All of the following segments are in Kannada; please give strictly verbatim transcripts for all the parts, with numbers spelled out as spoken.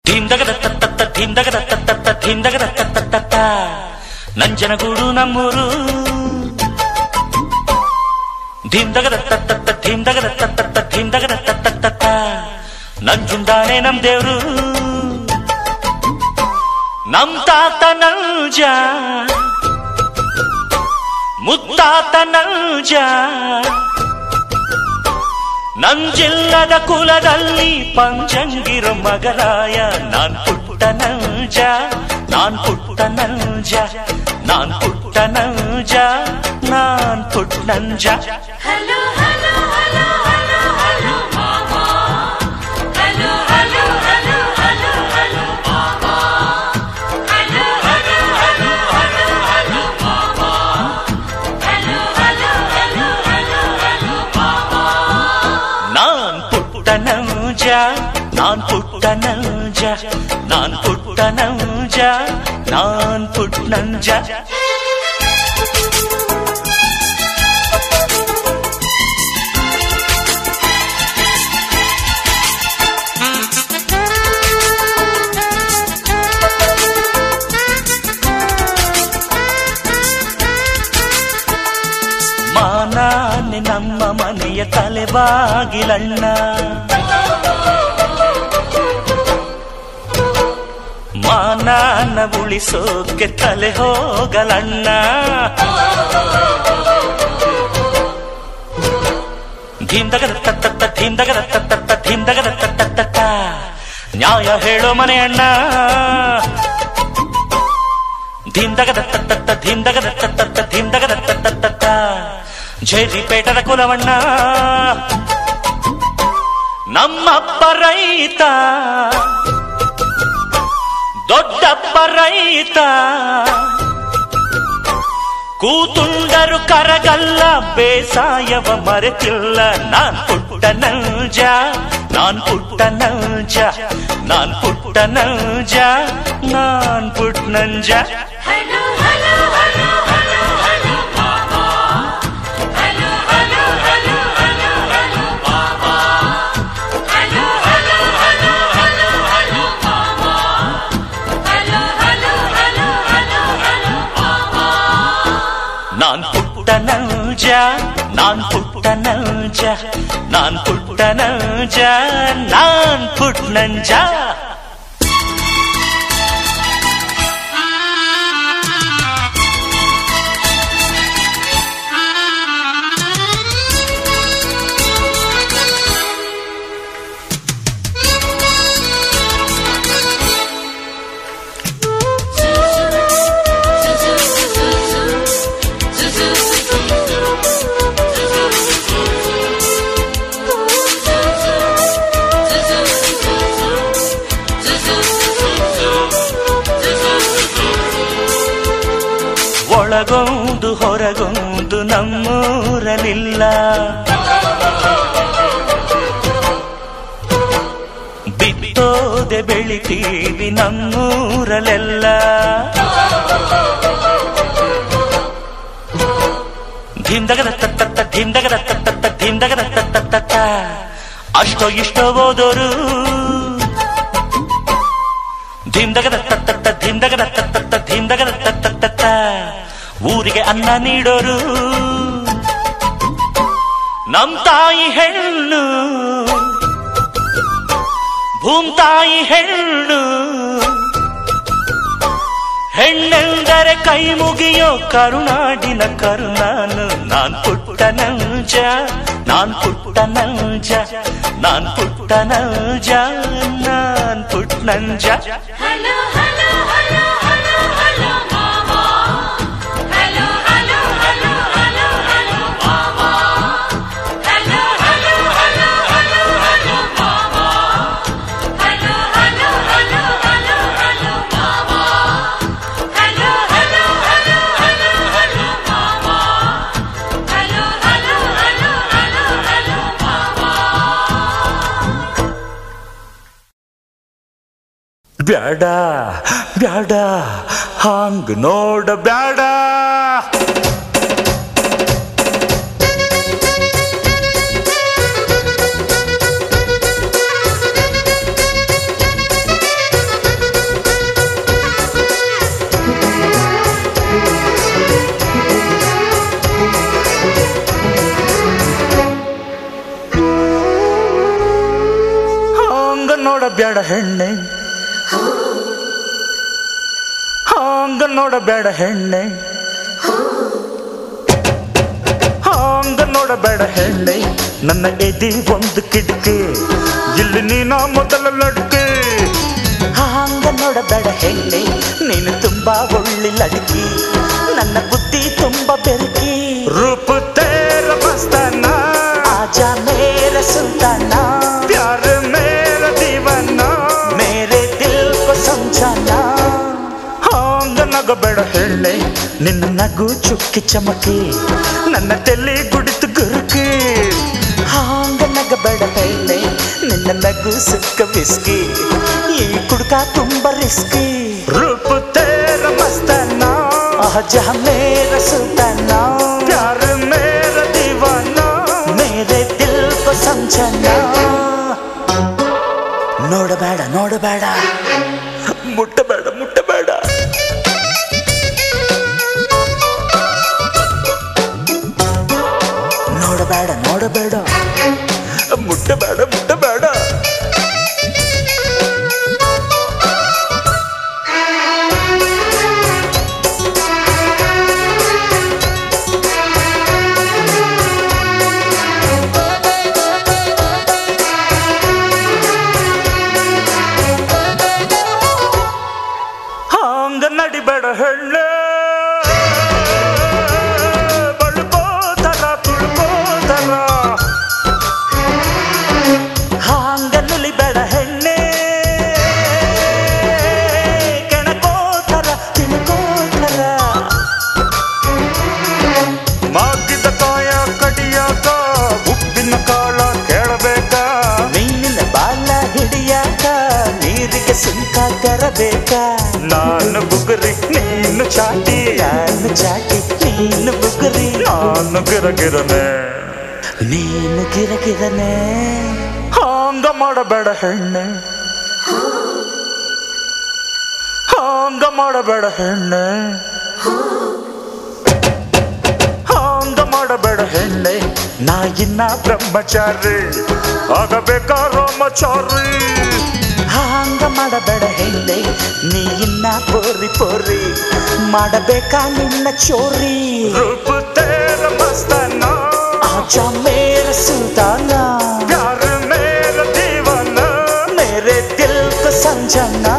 ಧೀಂದಗದ ತತ್ತ ಧೀಂದಗದ ತತ್ತ ಧೀಂದಗದ ತತ್ತ ನಂಜನಗೂಡು ನಮ್ಮೂರು. ಧೀಂದಗದ ತತ್ತ ಧೀಂದಗದ ತತ್ತ ಧೀಂದಗದ ತತ್ತ ನಂಜುಂದಾನೆ ನಮ್ ದೇವ್ರು. ನಮ್ ತಾತ ನಂಜ ಮುತ್ತಾತ ನಂಜ ನಂಜಿಲ್ಲದ ಕುಲದಲ್ಲಿ ಪಂಚಂಗಿರು ಮಗರಾಯ. ನಾನ್ ಪುಟ್ಟ ನಂಜ ನಾನ್ ಪುಟ್ಟ ನಂಜ ನಾನ್ ಪುಟ್ಟ ನಂಜ ನಾನ್ Putta Nanja. Hello hello hello hello hello ಮಾಮಾ, hello hello hello hello hello ಮಾಮಾ, hello hello hello hello hello ಮಾಮಾ, hello hello hello hello hello ಮಾಮಾ. ನಾನ್ ಪುಟ್ಟ ನಂಜ ನಾನ್ ಪುಟ್ಟ ನಂಜ ನಾನ್ ಪುಟ್ಟ ನಂಜ ನಾನ್ ಪುಟ್ಟ ನಂಜ. ಮಾನಾನೆ ನಮ್ಮ ಮನೆಯ ತಲೆಬಾಗಿಲಣ್ಣ, ಮಾನಾನ ಉಳಿಸೋಕೆ ತಲೆ ಹೋಗಲಣ್ಣ. ಧೀಂದಗದ ತತ್ತ ಧೀಂದಗದ ತತ್ತ ಧೀಂದಗದ ತತ್ತ ನ್ಯಾಯ ಹೇಳೋ ಮನೆ ಅಣ್ಣ. ಧೀಂದಗದ ತತ್ತ ಧೀಂದಗದ ತತ್ತ ಧೀಂದಗದ ತತ್ತ ಜೈರಿಪೇಟದ ಕುಲವಣ್ಣ. ನಮ್ಮಪ್ಪ ರೈತ ದೊಡ್ಡಪ್ಪ ರೈತ, ಕೂತುಂಡರು ಕರಗಲ್ಲ ಬೇಸಾಯವ ಮರೆತಿಲ್ಲ. ನಾನ್ ಪುಟ್ಟ ನಂಜ ನಾನ್ ಪುಟ್ಟ ನಂಜ ನಾನ್ ಪುಟ್ಟ ನಂಜ ನಾನ್ Putta Nanja. Hello hello hello hello hello ಮಾಮಾ, hello hello hello hello hello ಮಾಮಾ, hello hello hello hello hello ಮಾಮಾ, hello hello hello hello hello ಮಾಮಾ. ನಾನ್ ಪುಟ್ಟ ನಂಜ ನಾನ್ ಪುಟ್ಟ ನಂಜ ನಾನ್ ಪುಟ್ಟ ನಂಜ ನಾನ್ ಪುಟ್ಟ ನಂಜ. ಒಳಗೊಂದು ಹೊರಗೊಂದು ನಮ್ಮೂರಲಿಲ್ಲ, ಬಿತ್ತೋದೆ ಬೆಳಿತೀವಿ ನಮ್ಮೂರಲೆಲ್ಲ. ಧೀಂದಗದ ತತ್ತ ಧೀಂದಗದ ತತ್ತ ಧೀಂದಗದ ತತ್ತ ಅಷ್ಟೋ ಇಷ್ಟೋ ಓದೋರು. ಧೀಂದಗದ ತತ್ತ ಧೀಂದಗದ ತತ್ತ ಧೀಂದಗದ ತತ್ತ ಊರಿಗೆ ಅನ್ನ ನೀಡೋರು. ನಮ್ ತಾಯಿ ಹೆಣ್ಣು ಭೂಮ್ ತಾಯಿ ಹೆಣ್ಣು, ಹೆಣ್ಣೆಂದರೆ ಕೈ ಮುಗಿಯೋ ಕರುನಾಡಿನ ಕರುನಾನು. ನಾನ್ ಪುಟ್ಟ ನಂಜ ನಾನ್ ಪುಟ್ಟ ನಂಜ ನಾನ್ ಪುಟ್ಟ ನಂಜ ನಾನ್ Putta Nanja. Hello hello hello hello hello ಮಾಮಾ, hello hello hello hello hello ಮಾಮಾ, hello hello hello hello hello ಮಾಮಾ, hello hello hello hello hello ಮಾಮಾ, hello hello hello hello hello ಮಾಮಾ, hello hello hello hello hello ಮಾಮಾ. ಬ್ಯಾಡ ಬ್ಯಾಡ ಹಾಂಗ್ ನೋಡ ಬ್ಯಾಡ. ನೋಡಬೇಡ ಹೆಣ್ಣೆ, ಹಾಂಗ ನೋಡಬೇಡ ಹೆಣ್ಣೆ, ಹಾಂಗ ನೋಡಬೇಡ ಹೆಣ್ಣೆ. ನನ್ನ ಎದಿ ಒಂದು ಕಿಟಕಿ, ಇಲ್ಲಿ ನೀನ ಮೊದಲ ಲಡ್ಕೆ. ಹಾಂಗ ನೋಡಬೇಡ ಹೆಣ್ಣೆ, ನೀನು ತುಂಬಾ ಒಳ್ಳೆ ಲಡ್ಕಿ, ನನ್ನ ಬುದ್ಧಿ ತುಂಬಾ ಬೆರಕಿ. ರೂಪ ತೇರ ಮಸ್ತಾನಾ, ಆಜಾ ಮೇರ ಸುಲ್ತಾನಾ, ಪ್ಯಾರ ಮೇರ ದೀವಾನಾ, ಮೇರೆ ದಿಲ್ ಕೋ ಸಮझाना. ಹಾಂಗ ನಗಬೇಡ ಹೆಣ್ಣೆ, ನಿನ್ನ ನಗು ಚುಕ್ಕಿ ಚಮಕಿ, ನನ್ನ ತಲೆ ಗುಡಿತು ಗುರುಕಿ. ಹಾಂಗ ನಗಬೇಡ ಹೆಣ್ಣೆ, ನಿನ್ನ ನಗು ಸುಕ್ಕ ಬಿಸ್ಕಿ, ಈ ಕುಡ್ಕ ತುಂಬಾ ರಿಸ್ಕಿ. ರೂಪ ತೇರ ಮಸ್ತಾನಾ, ಆಜಾ ಮೇರ ಸುಲ್ತಾನಾ, ಪ್ಯಾರ ಮೇರ ದೀವಾನಾ, ಮೇರೆ ದಿಲ್ ಕೋ ಸಮझाना. ನೋಡಬೇಡ ನೋಡಬೇಡ, ಮುಟ್ಟಬೇಡ ಮುಟ್ಟಬೇಡ, ನೋಡಬೇಡ ನೋಡಬೇಡ, ಮುಟ್ಟಬೇಡ ಮುಟ್ಟಬೇಡ. ಹಾಂಗ ನಡಿಬೇಡ ಹೆಣ್ಣೆ, ಬಳ್ಕೋತರ ತುಳ್ಕೋತರ. ಹಾಂಗ ನುಲಿಬೇಡ ಹೆಣ್ಣೆ, ಕೆಣಕೋತರ ತಿನ್ಕೋತರ. ಮಾಗಿದ ಕಾಯ ಕಡಿಯಾಕ, ಉಪ್ಪಿನ ಕಾಳ ಕೇಳಬೇಕ, ಮೀನಿನ ಬಾಲ ಹಿಡಿಯಾಕ, ನೀರಿಗೆ ಸುಂಕ ತರಬೇಕ. ನಾನು ಬುಗುರಿ ನೀನು ಚಾಟಿ, ನಾನು ಚಾಟಿ ನೀನು ಬುಗುರಿ, ನಾನು ಗಿರಗಿರನೆ ನೀನು ಗಿರಗಿರನೆ. ಹಾಂಗ ಮಾಡಬೇಡ ಹೆಣ್ಣೆ, ಹಾಂಗ ಮಾಡಬೇಡ ಹೆಣ್ಣೆ, ಹಾಂಗ ಮಾಡಬೇಡ ಹೆಣ್ಣೆ. ನಾ ಇನ್ನ ಬ್ರಹ್ಮಚಾರಿ, ಆಗಬೇಕ ರಾಮಚಾರಿ. ಹಾಂಗ ಮಾಡಬೇಡ ಹೆಣ್ಣೆ, ನೀ ಇನ್ನ ಪೋರಿ ಪೋರಿ, ಮಾಡಬೇಕಾ ನಿನ್ನ ಚೋರಿ. ರೂಪ ತೇರ ಮಸ್ತಾನಾ, ಆಜಾ ಮೇರ ಸುಲ್ತಾನಾ, ಪ್ಯಾರ ಮೇರ ದೀವಾನಾ, ಮೇರೆ ದಿಲ್ ಕೋ ಸಮझाना.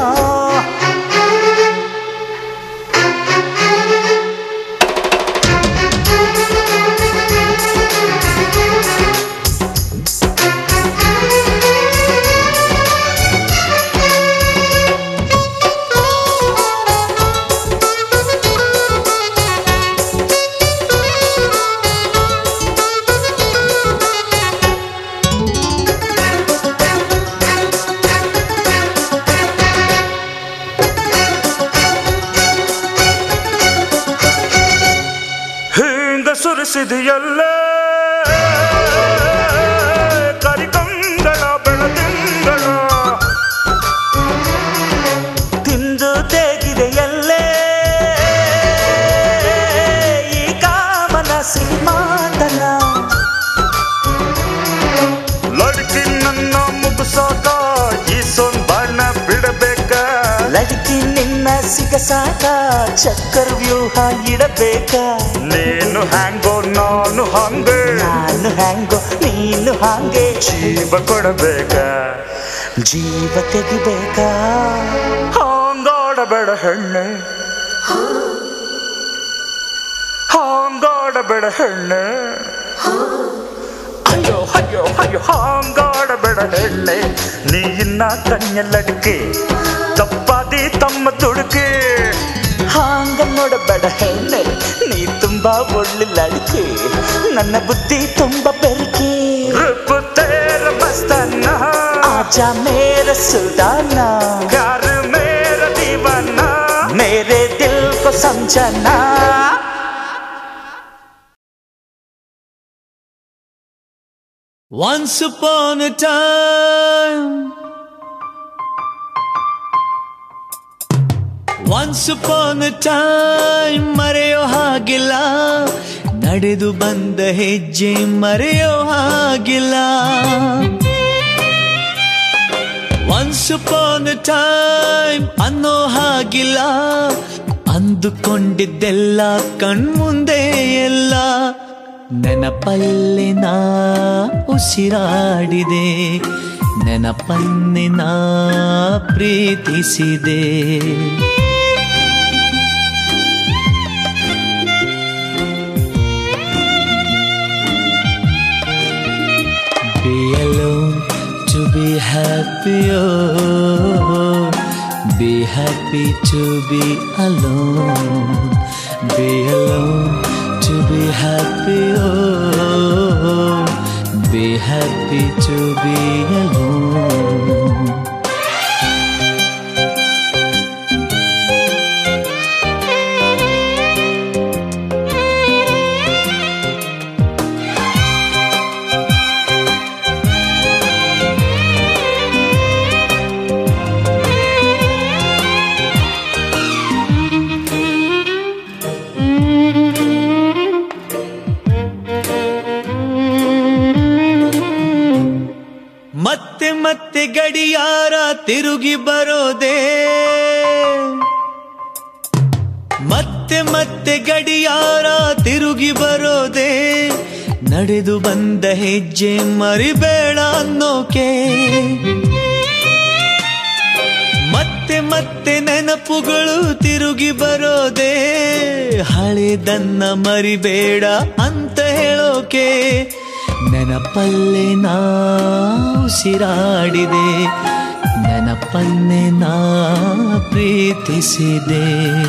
ಸುರಿಸಿದೆಯಲ್ಲ ಕರಿಕಂಗಳ ಬೆಳದಿಂಗಳ, ತಿಂದು ತೆಗಿದೆಯಲ್ಲೇ ಈ ಕಾಮನ ಸಿಂಹಾತನ. ಲಡ್ಕಿ ನನ್ನ ಮುಗಿಸಾಕ ಈ ಸೊಂಬಾಣ ಬಿಡಬೇಕ, ಲಡ್ಕಿ ನಿನ್ನ ಸಿಗಸಾಕ ಚಕ್ಕರ್ ವ್ಯೂಹ ಇಡಬೇಕ. ನೀನು ಹ್ಯಾಂಗೋ ನಾನು ಹಂಗೆ, ನಾನು ಹ್ಯಾಂಗೋ ನೀನು ಹಾಗೆ, ಜೀವ ಕೊಡಬೇಕ ಜೀವ ತೆಗಿಬೇಕ. ಹಾಂಗಾಡಬೇಡ ಹೆಣ್ಣೆ, ಹಾಂಗಾಡಬೇಡ ಹೆಣ್ಣೆ, ಅಯ್ಯೋ ಅಯ್ಯೋ ಅಯ್ಯೋ ಹಾಂಗಾಡಬೇಡ ಹೆಣ್ಣೆ. ನೀ ಇನ್ನ ಕಣ್ಣೆಲ್ಲಡಿಕೆ, ತಪ್ಪಾದಿ ತಮ್ಮ ದುಡುಕೆ. ಹಾಂಗ ನೋಡಬೇಡ ಹೆಣ್ಣೆ, ನೀ ತುಂಬಾ ಒಳ್ಳೆ ಲಡ್ಕಿ, ನನ್ನ ಬುದ್ಧಿ ತುಂಬಾ ಬೆರಕಿ. ರೂಪ ತೇರ ಮಸ್ತಾನಾ, ಆಜಾ ಮೇರ ಸುಲ್ತಾನಾ, ಪ್ಯಾರ ಮೇರ ದೀವಾನಾ, ಮೇರೆ ದಿಲ್ ಕೋ ಸಮझाना. Once upon a time, once upon a time, ಮರೆಯೋ ಹಾಗಿಲ್ಲ, ನಡೆದು ಬಂದ ಹೆಜ್ಜೆ ಮರೆಯೋ ಹಾಗಿಲ್ಲ. ಒನ್ಸ್ ಅಪಾನ್ ಅ ಟೈಮ್ ಅನ್ನೋ ಹಾಗಿಲ್ಲ, ಅಂದುಕೊಂಡಿದ್ದೆಲ್ಲ ಕಣ್ಮುಂದೆ ಎಲ್ಲ ನೆನಪಲ್ಲಿ ನಾ ಉಸಿರಾಡಿದೆ, ನೆನಪನ್ನೆ ನಾ ಪ್ರೀತಿಸಿದೆ. Be alone to be happy, oh, be happy to be alone. Be alone to be happy, oh, be happy to be alone. ಮತ್ತೆ ಮತ್ತೆ ಗಡಿಯಾರ ತಿರುಗಿ ಬರೋದೇ, ಮತ್ತೆ ಮತ್ತೆ ಗಡಿಯಾರ ತಿರುಗಿ ಬರೋದೇ, ನಡೆದು ಬಂದ ಹೆಜ್ಜೆ ಮರಿಬೇಡ ಅನ್ನೋಕೆ. ಮತ್ತೆ ಮತ್ತೆ ನೆನಪುಗಳು ತಿರುಗಿ ಬರೋದೇ, ಹಳೆದನ್ನ ಮರಿಬೇಡ ಅಂತ ಹೇಳೋಕೆ. ನೆನಪಲ್ಲೇ ನಾ ಉಸಿರಾಡಿದೆ, ನೆನಪನ್ನೇ ನಾ ಪ್ರೀತಿಸಿದೆ.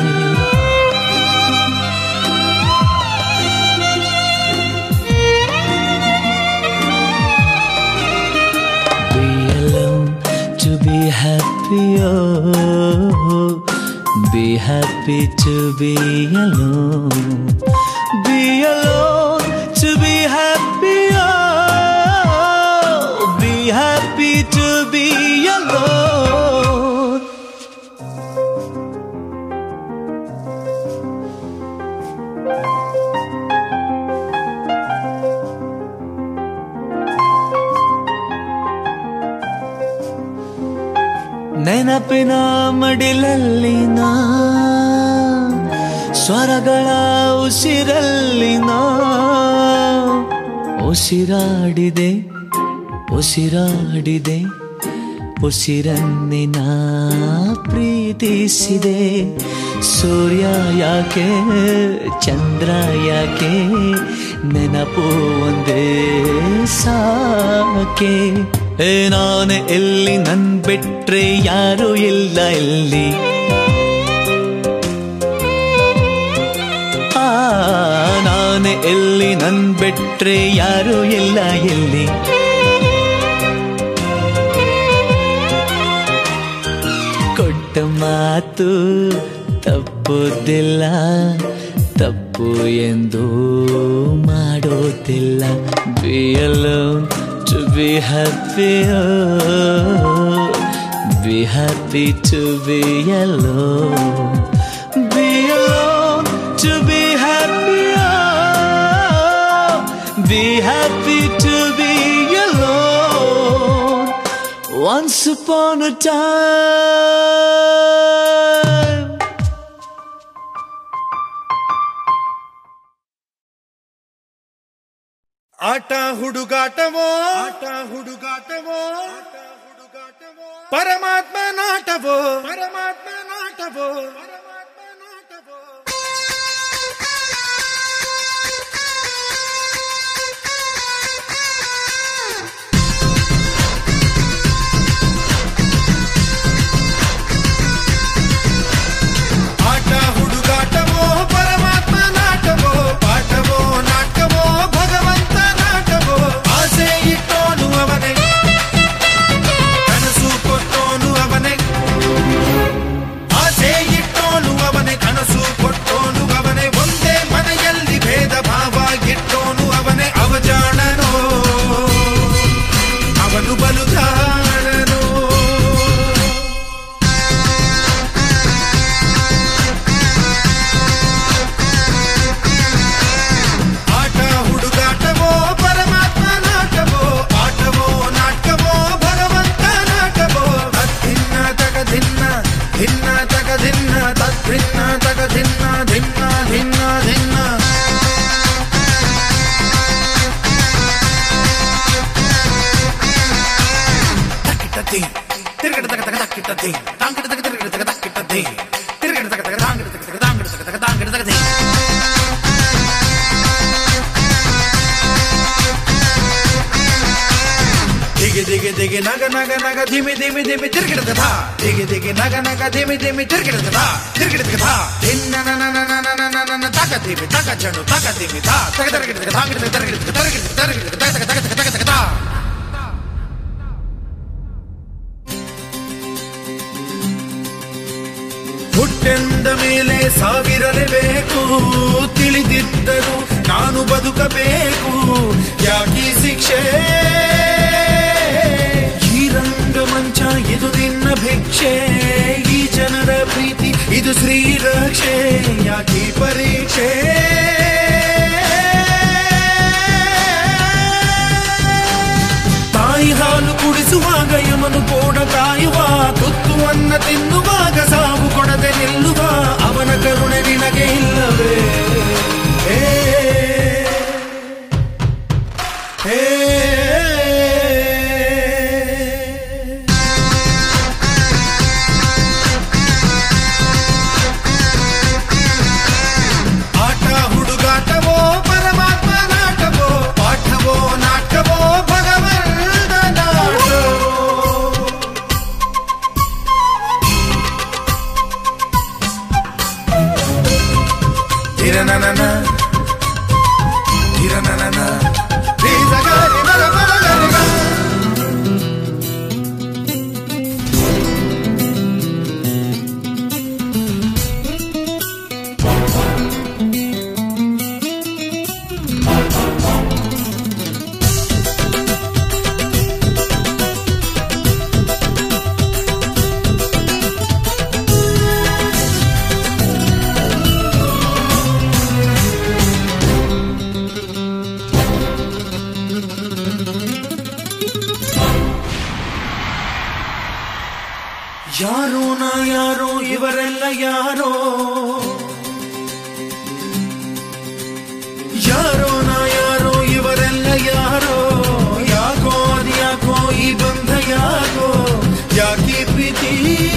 Be alone to be happy, oh, be happy to be alone. Be alone to be happy, oh, be happy to be alone. ನೆನಪಿನ ಮಡಿಲಲ್ಲಿ ನಾ, ಸ್ವರಗಳ ಉಸಿರಲ್ಲಿ ನಾ ಉಸಿರಾಡಿದೆ, ಉಸಿರಾಡಿದೆ, ಉಸಿರನ್ನೇ ನಾ ಪ್ರೀತಿಸಿದೆ. ಸೂರ್ಯ ಯಾಕೆ ಚಂದ್ರ ಯಾಕೆ, ನೆನಪು ಒಂದೇ ಸಾಕೆ. ಏ ನಾನು ಎಲ್ಲಿ, ನನ್ ಬಿಟ್ರೆ ಯಾರು ಇಲ್ಲ ಎಲ್ಲಿ. ಆ ನಾನು ಎಲ್ಲಿ, ನನ್ ಬಿಟ್ರೆ ಯಾರು ಇಲ್ಲ ಎಲ್ಲಿ. ಕೊಟ್ಟ ಮಾತು ತಪ್ಪುದಿಲ್ಲ, ತಪ್ಪು ಎಂದು ಮಾಡೋದಿಲ್ಲ. Be alone to be happy, oh, be happy to be alone. Be alone to be happy, oh, be happy to be alone. Once upon a time. ಆಟ ಹುಡುಗಾಟವೋ, ಆಟ ಹುಡುಗಾಟವೋ, ಆಟ ಹುಡುಗಾಟವೋ, ಪರಮಾತ್ಮ ನಾಟವೋ, ಪರಮಾತ್ಮ ನಾಟವೋ, ಪರಮಾತ್ಮ ನಾಟವೋ. ಆಟ ಹುಡುಗಾಟವೋ, ಪರಮಾತ್ಮ ನಾಟವೋ, ಪಾಠವೋ ನಾಟಕವೋ, ಭಗವಂತ ನಾಟವೋ. ಆಸೆ ಇಟ್ಟೋನು ಅವನೇ, ಕನಸು ಕೊಟ್ಟೋನು ಅವನೇ, ಆಸೆ ಇಟ್ಟೋ ದಿಗಿ ದಿಗಿ ದಿಗಿ ನಗ ನಗ ನಗ ಧಿಮಿ ಧಿಮಿ ಧಿಮಿ ತಿರುಗಿಡದ ಧಾ ದಿಗಿ ದಿಗಿ ನಗ ನಗ ಧಿಮಿ ಧಿಮಿ ತಿರುಗಿಡದ ಧಾ ತಿರುಗಿಡದ ಧಾ ಧಿನ್ನ ನ ನ ನ ನ ನ ನ ನ ನ ತಕ ಧಿಮಿ ತಕ ಚಂಡು ತಕ ಧಿಮಿ ಧಾ ತಕ ತಿರುಗಿಡದ ಧಾ ಗಿಡದ ತಿರುಗಿಡದ ತಿರುಗಿಡದ ತಿರುಗಿಡದ ತಕ ತಕ ತಕ ತಕ ತಕ ಧಾ ಹುಟ್ಟೆಂದ ಮೇಲೆ ಸಾವಿರಲೇಬೇಕು ತಿಳಿದಿದ್ದರು ನಾನು ಬದುಕಬೇಕು ಯಾಕೀ ಶಿಕ್ಷೆ ಈ ರಂಗಮಂಚ ಇದು ನಿನ್ನ ಭಿಕ್ಷೆ ಈ ಜನರ ಪ್ರೀತಿ ಇದು ಶ್ರೀರಕ್ಷೆ ಯಾಕೀ ಪರೀಕ್ಷೆ ತಾಯಿ ಹಾಲು ಕುಡಿಸುವಾಗ ಯಮನು ಕೋಡ ಕಾಯುವ ತುತ್ತುವನ್ನ ತಿನ್ನುವಾಗ ಸಾವು ಕೊಡದೆ ನಿಲ್ಲುವ ಅವನ ಕರುಣೆ ನಿನಗೆ ಇಲ್ಲವೇ ಹೇ ಹೇ ಆಟ ಹುಡುಗಾಟವೋ ಪರಮಾತ್ಮ ನಾಟವೋ ಪಾಠವೋ ನಾಟವೋ ಭಗವಂತ ನಾಟೋ ಧಿರನನನ ಧಿರನನನ ಧೀಸಗರಿ ಮಗ ಮಗರಿಗ ಯಾರೋ ನಾ ಯಾರೋ ಇವರೆಲ್ಲ ಯಾರೋ ಯಾರೋ ನಾ ಯಾರೋ ಇವರೆಲ್ಲ ಯಾರೋ ಯಾಕೋ ಅದ್ಯಾಕೋ ಈ ಬಂಧ ಯಾಕೋ ಯಾಕಿ ಪ್ರೀತಿ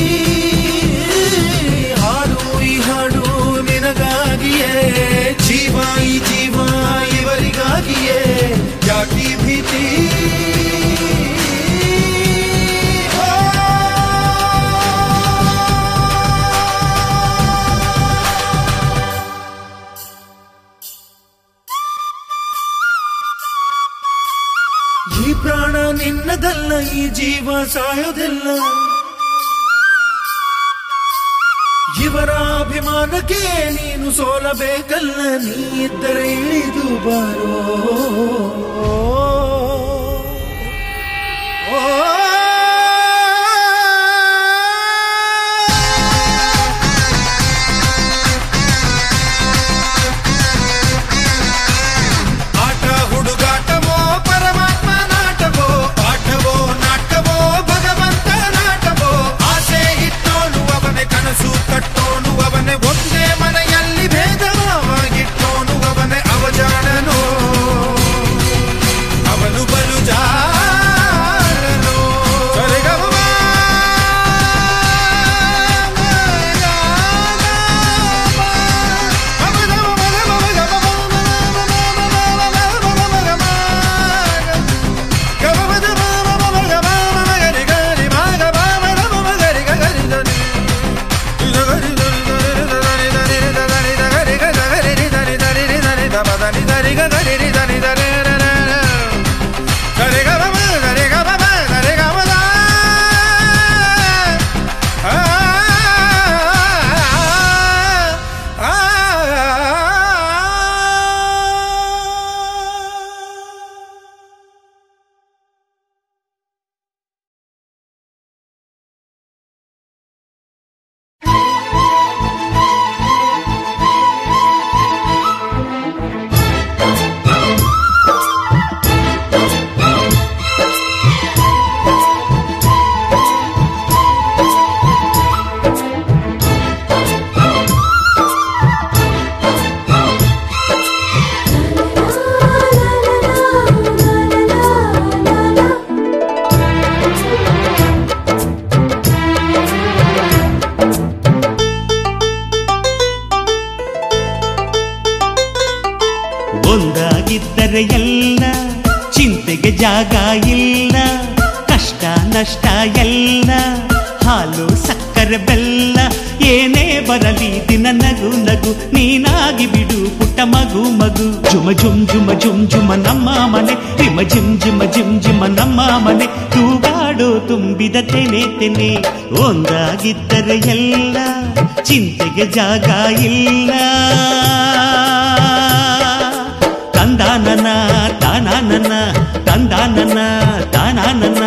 ಹಾಡು ಈ ಹಾಡು ನಿನಗಾಗಿಯೇ ಜೀವ ಈ ಜೀವ ಇವರಿಗಾಗಿಯೇ ಯಾಕಿ ಭೀತಿ ಈ ಪ್ರಾಣ ನಿನ್ನದಲ್ಲ ಈ ಜೀವ ಸಾಯೋದಿಲ್ಲ ಇವರ ಅಭಿಮಾನಕ್ಕೆ ನೀನು ಸೋಲಬೇಕಲ್ಲ ನೀ ಇದ್ದರೆ ಇಳಿದು ಬಾರೋ ಒಂದೇ ಮನೆಯಲ್ಲಿ ಭೇದವಾಗಿಟ್ಟೋನು ಅವನೇ ಅವಜಾಣನೋ ಜಾಗ ಇಲ್ಲ, ಕಷ್ಟ ನಷ್ಟ ಎಲ್ಲ, ಹಾಲು ಸಕ್ಕರೆ ಬೆಲ್ಲ ಏನೇ ಬರಲಿ ದಿನ ನಗು ನಗು, ನೀನಾಗಿ ಬಿಡು ಪುಟ್ಟ ಮಗು ಮಗು. ಜುಮ ಜುಮ್ ಜುಮ ಜುಮ್ ಜುಮ ನಮ್ಮ ಮನೆ, ರಿಮ ಜಿಮ್ ಜಿಮ ಜಿಮ್ ಜಿಮ ನಮ್ಮ ಮನೆ, ತೂಗಾಡು ತುಂಬಿದ ತೆನೆ ತೆನೆ. ಒಂದಾಗಿದ್ದರೆ ಎಲ್ಲ, ಚಿಂತೆಗೆ ಜಾಗ ಇಲ್ಲ. ತಂದಾನನ ತಾನಾನನ, ತಂದಾನನ ತಾನಾನನ.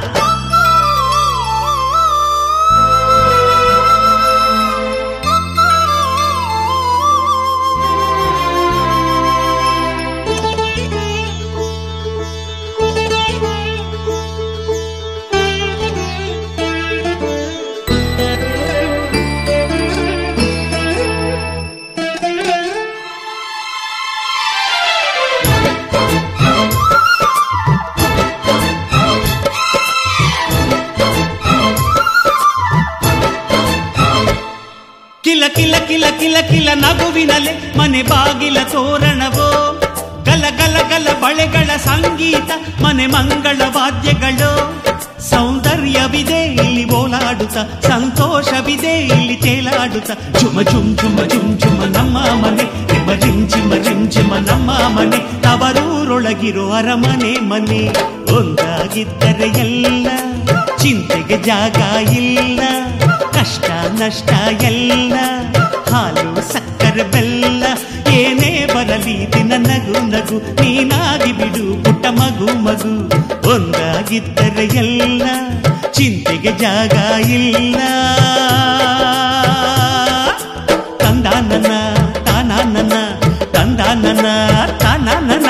ಕಿಲ ಕಿಲ ಕಿಲ ಕಿಲ ಕಿಲ ನಗುವಿನಲೆ ಮನೆ ಬಾಗಿಲ ತೋರಣವೋ, ಗಲ ಗಲ ಗಲ ಬಳೆಗಳ ಸಂಗೀತ ಮನೆ ಮಂಗಳ ವಾದ್ಯಗಳು. ಸೌಂದರ್ಯವಿದೆ ಇಲ್ಲಿ ಓಲಾಡುತ್ತ, ಸಂತೋಷವಿದೆ ಇಲ್ಲಿ ತೇಲಾಡುತ್ತ. ಜುಮ ಜುಮ್ ಜುಮ ಜುಮ್ ಜುಮ ನಮ್ಮ ಮನೆ, ರಿಮ ರಿಮ್ ಜಿಮ ರಿಮ್ ಜಿಮ ನಮ್ಮ ಮನೆ, ತವರೂರೊಳಗಿರೋ ಅರಮನೆ ಮನೆ. ಒಂದಾಗಿದ್ದರೆ ಎಲ್ಲ, ಚಿಂತೆಗೆ ಜಾಗ ಇಲ್ಲ, ಕಷ್ಟ ನಷ್ಟ ಎಲ್ಲ, ಹಾಲು ಸಕ್ಕರೆ ಬೆಲ್ಲ ಏನೇ ಬರಲಿ ದಿನ ನಗು ನಗು, ನೀನಾಗಿ ಬಿಡು ಪುಟ್ಟ ಮಗು ಮಗು. ಒಂದಾಗಿದ್ದರೆ ಎಲ್ಲ, ಚಿಂತೆಗೆ ಜಾಗ ಇಲ್ಲ. ತಂದಾನನ ತಾನಾನನ, ತಂದಾನನ ತಾನಾನನ.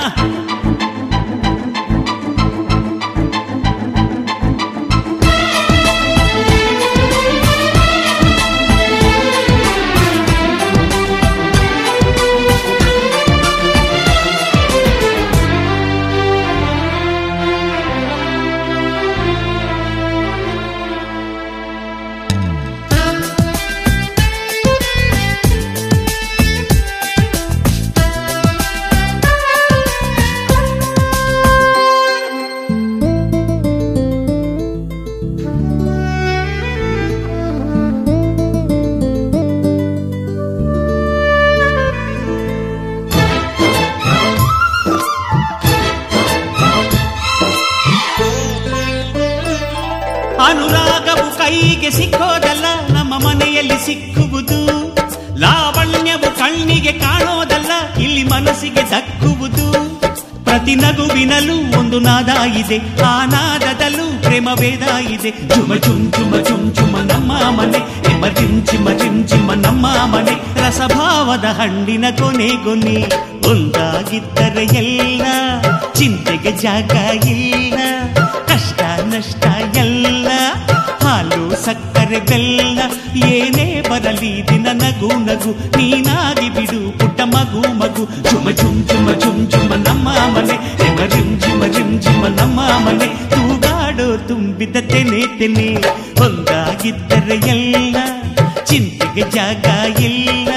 ಅನುರಾಗವು ಕೈಗೆ ಸಿಕ್ಕೋದಲ್ಲ, ನಮ್ಮ ಮನೆಯಲ್ಲಿ ಸಿಕ್ಕುವುದು. ಲಾವಣ್ಯವು ಕಣ್ಣಿಗೆ ಕಾಣೋದಲ್ಲ, ಇಲ್ಲಿ ಮನಸ್ಸಿಗೆ ದಕ್ಕುವುದು. ಪ್ರತಿ ನಗುವಿನಲ್ಲೂ ಒಂದು ನಾದ ಇದೆ, ಆ ನಾದದಲ್ಲೂ ಪ್ರೇಮ ವೇದ ಇದೆ. ಜುಮ ಜುಮ್ ಜುಮ ಜುಮ್ ಜುಮ ನಮ್ಮ ಮನೆ, ರಿಮ ರಿಮ್ ಜಿಮ ರಿಮ್ ಜಿಮ ನಮ್ಮ ಮನೆ, ರಸಭಾವದ ಹಣ್ಣಿನ ಕೊನೆ ಕೊನೆ. ಒಂದಾಗಿದ್ದರೆ ಎಲ್ಲ, ಚಿಂತೆಗೆ ಜಾಗ ಇಲ್ಲ, ಕಷ್ಟ ನಷ್ಟ ಎಲ್ಲ, ಹಾಲು ಸಕ್ಕರೆ ಬೆಲ್ಲ ಏನೇ ಬರಲಿ ದಿನ ನಗು ನಗು, ನೀನಾಗಿ ಬಿಡು ಪುಟ್ಟ ಮಗು ಮಗು. ಜುಮ ಜುಮ್ ಜುಮ ಜುಮ್ ಜುಮ ನಮ್ಮ ಮನೆ, ರಿಮ ರಿಮ್ ಜಿಮ ರಿಮ್ ಜಿಮ ನಮ್ಮ ಮನೆ, ತೂಗಾಡೋ ತುಂಬಿದ ತೆನೆ ತೆನೆ. ಒಂದಾಗಿದ್ದರೆ ಎಲ್ಲ, ಚಿಂತೆಗೆ ಜಾಗ ಇಲ್ಲ.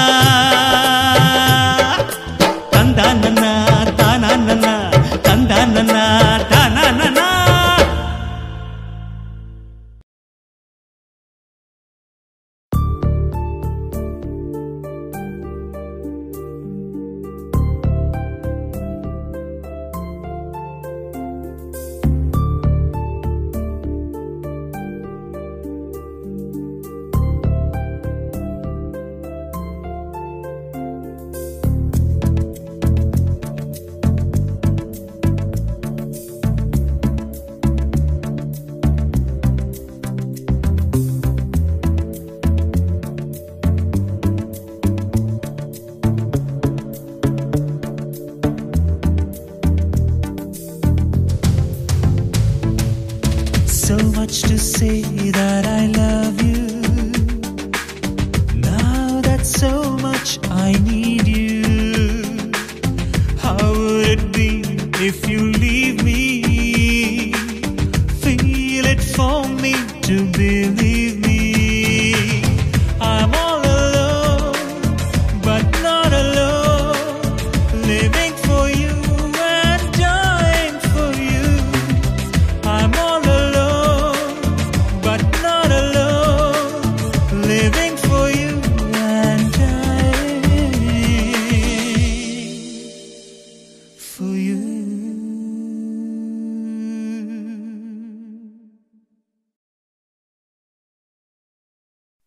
ತಂದಾನನ ತಾನಾನನ, ತಂದಾನನ ತಾನಾನನ.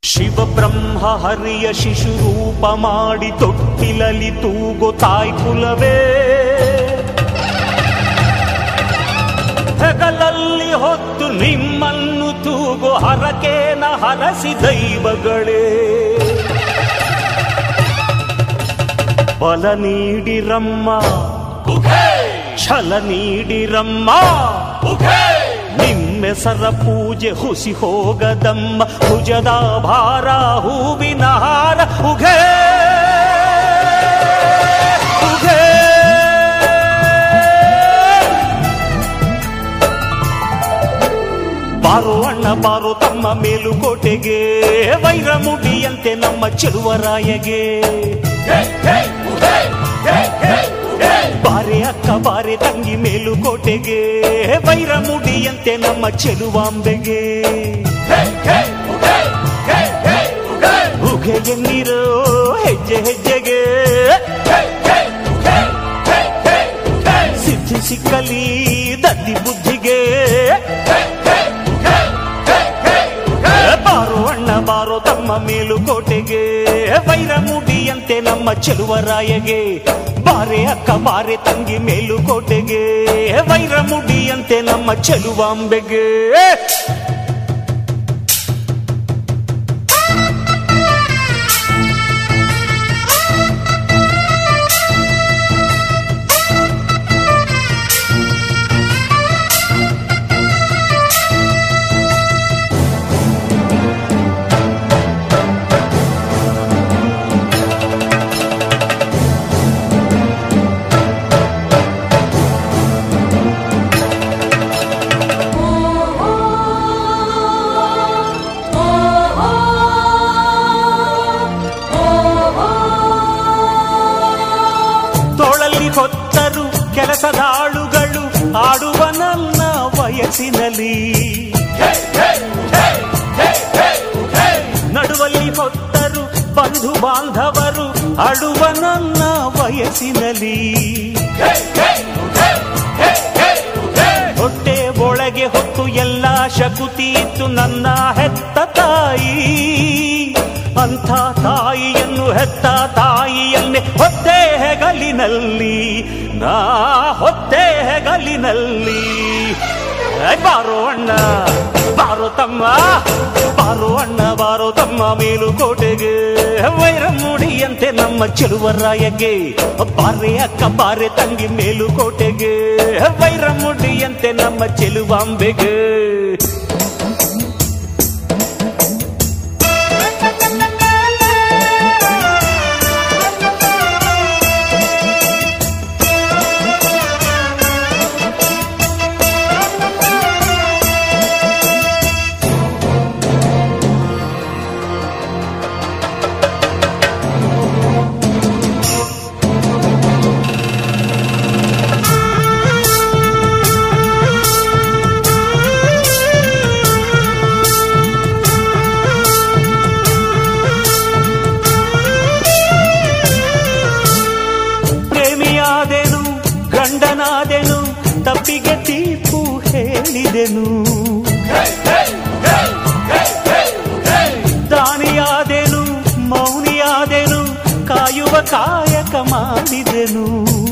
ಶಿವ ಬ್ರಹ್ಮ ಹರಿಯ ಶಿಶು ರೂಪ ಮಾಡಿ ತೊಟ್ಟಿಲಲಿ ತೂಗೋ ತಾಯ್ ಕುಲವೇ, ಹೆಗಲಲ್ಲಿ ಹೊತ್ತು ನಿಮ್ಮನ್ನು ತೂಗೋ ಹರಕೇನ ಹರಸಿ ದೈವಗಳೇ, ಬಲ ನೀಡಿರಮ್ಮ ಛಲ ನೀಡಿರಮ್ಮ, ನಿಮ್ಮೆಸರ ಪೂಜೆ ಹುಸಿ ಹೋಗದಮ್ಮ, ಭುಜದ ಭಾರ ಹೂವಿನ ಹಾರ ಉಘೇ ಉಘೇ. ಬಾರೋ ಅಣ್ಣ ಬಾರೋ ತಮ್ಮ ಮೇಲುಕೋಟೆಗೆ, ವೈರಮುಡಿಯಂತೆ ನಮ್ಮ ಚೆಲುವರಾಯಗೆ, ಬಾರೆ ಅಕ್ಕ ಬಾರೆ ತಂಗಿ ಮೇಲುಕೋಟೆಗೆ, ವೈರಮುಡಿಯಂತೆ ನಮ್ಮ ಚೆಲುವಾಂಬೆಗೆ, ಉಘೆ ಎನ್ನಿರೋ ಹೆಜ್ಜೆ ಹೆಜ್ಜೆಗೆ, ಸಿದ್ಧಿ ಸಿಕ್ಕಲಿ ದದ್ದಿ ಬುದ್ಧಿಗೆ, ಬಾರೋ ಅಣ್ಣ ಬಾರೋ ತಮ್ಮ ಮೇಲುಕೋಟೆಗೆ, ವೈರಮುಡಿಯಂತೆ ನಮ್ಮ ಚೆಲುವರಾಯಗೆ, ಬಾರೆ ಅಕ್ಕ ಬಾರೆ ತಂಗಿ ಮೇಲುಕೋಟೆಗೆ, ವೈರಮುಡಿಯಂತೆ ನಮ್ಮ ಚೆಲುವಾಂಬೆಗೆ. ಹೊತ್ತರು ಕೆಲಸದಾಳುಗಳು ಆಡುವ ನನ್ನ ವಯಸ್ಸಿನಲ್ಲಿ, ನಡುವಲ್ಲಿ ಹೊತ್ತರು ಬಂಧು ಬಾಂಧವರು ಆಡುವ ನನ್ನ ವಯಸ್ಸಿನಲ್ಲಿ, ಹೊಟ್ಟೆ ಒಳಗೆ ಹೊತ್ತು ಎಲ್ಲ ಶಕುತಿ ಇತ್ತು ನನ್ನ ಹೆತ್ತ ತಾಯಿ, ಅಂಥ ತಾಯಿಯನ್ನು ಹೆತ್ತ ತಾಯಿಯನ್ನೇ ಹೊತ್ತೆ ಹೆಗಲಿನಲ್ಲಿ, ನಾ ಹೊತ್ತೆ ಹೆಗಲಿನಲ್ಲಿ. ಬಾರೋ ಅಣ್ಣ ಬಾರೋ ತಮ್ಮ ಬಾರೋ ಅಣ್ಣ ಬಾರೋ ತಮ್ಮ ಮೇಲುಕೋಟೆಗೆ, ವೈರಮುಡಿಯಂತೆ ನಮ್ಮ ಚೆಲುವರಾಯಗೆ, ಬಾರೆ ಅಕ್ಕ ಬಾರೆ ತಂಗಿ ಮೇಲುಕೋಟೆಗೆ, ವೈರಮುಡಿಯಂತೆ ನಮ್ಮ ಚೆಲುವಾಂಬೆಗೆ. ಗಂಡನಾದೆನು ತಪ್ಪಿಗೆ ತೀರ್ಪು ಹೇಳಿದೆನು, ದಾನಿಯಾದೆನು ಮೌನಿಯಾದೆನು ಕಾಯುವ ಕಾಯಕ ಮಾಡಿದೆನು,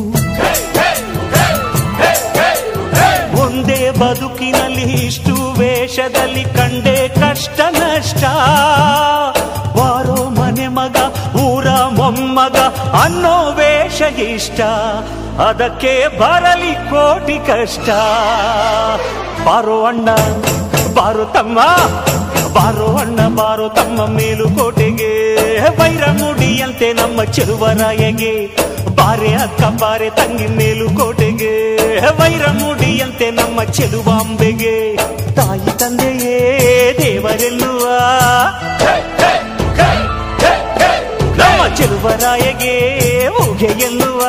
ಒಂದೇ ಬದುಕಿನಲ್ಲಿ ಇಷ್ಟು ವೇಷದಲ್ಲಿ ಕಂಡೆ ಕಷ್ಟ ನಷ್ಟ, ಬಾರೋ ಮನೆ ಮಗ ಊರ ಮೊಮ್ಮಗ ಅನ್ನೋ ವೇಷ ಇಷ್ಟ, ಅದಕ್ಕೆ ಬರಲಿ ಕೋಟಿ ಕಷ್ಟ. ಬಾರೋ ಅಣ್ಣ ಬಾರೋ ತಮ್ಮ ಬಾರೋ ಅಣ್ಣ ಬಾರೋ ತಮ್ಮ ಮೇಲುಕೋಟೆಗೆ, ವೈರಮುಡಿಯಂತೆ ನಮ್ಮ ಚೆಲುವರಾಯಗೆ, ಬಾರೆ ಅಕ್ಕ ಬಾರೆ ತಂಗಿ ಮೇಲುಕೋಟೆಗೆ, ವೈರಮುಡಿಯಂತೆ ನಮ್ಮ ಚೆಲುವಾಂಬೆಗೆ. ತಾಯಿ ತಂದೆಯೇ ದೇವರೆಲ್ಲುವ ನಮ್ಮ ಚೆಲುವರಾಯಗೆ ಉಗೆ ಎನ್ನುವ,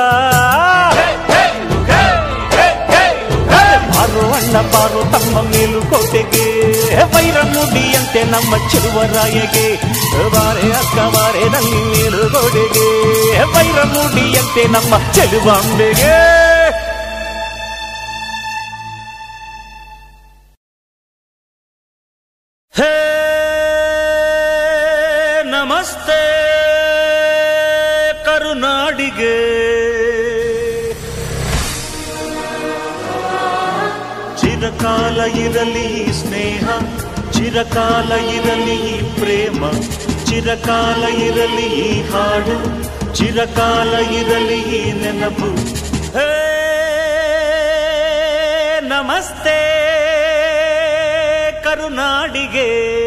ಬಾರೋ ಅಣ್ಣ ಬಾರೋ ತಮ್ಮ ಮೇಲುಕೋಟೆಗೆ, ವೈರಮುಡಿಯಂತೆ ನಮ್ಮ ಚೆಲುವರಾಯಗೆ, ಬಾರೆ ಅಕ್ಕ ಬಾರೆ ತಂಗಿ ಮೇಲುಕೋಟೆಗೆ, ವೈರಮುಡಿಯಂತೆ ನಮ್ಮ ಚೆಲುವಾಂಬೆಗೆ. ಹೇ ನಮಸ್ತೆ ಕರುನಾಡಿಗೆ, ಚಿರಕಾಲ ಇರಲಿ ಸ್ನೇಹ, ಚಿರಕಾಲ ಇರಲಿ ಪ್ರೇಮ, ಚಿರಕಾಲ ಇರಲಿ ಹಾಡು, ಚಿರಕಾಲ ಇರಲಿ ನೆನಪು. ಹೇ ನಮಸ್ತೆ ಕರುನಾಡಿಗೆ.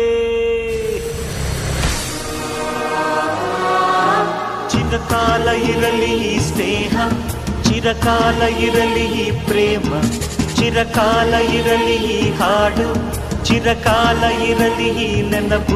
ಚಿರಕಾಲ ಇರಲಿ ಸ್ನೇಹ, ಚಿರಕಾಲ ಇರಲಿ ಪ್ರೇಮ, ಚಿರಕಾಲ ಇರಲಿ ಹಾಡು, ಚಿರಕಾಲ ಇರಲಿ ನೆನಪು.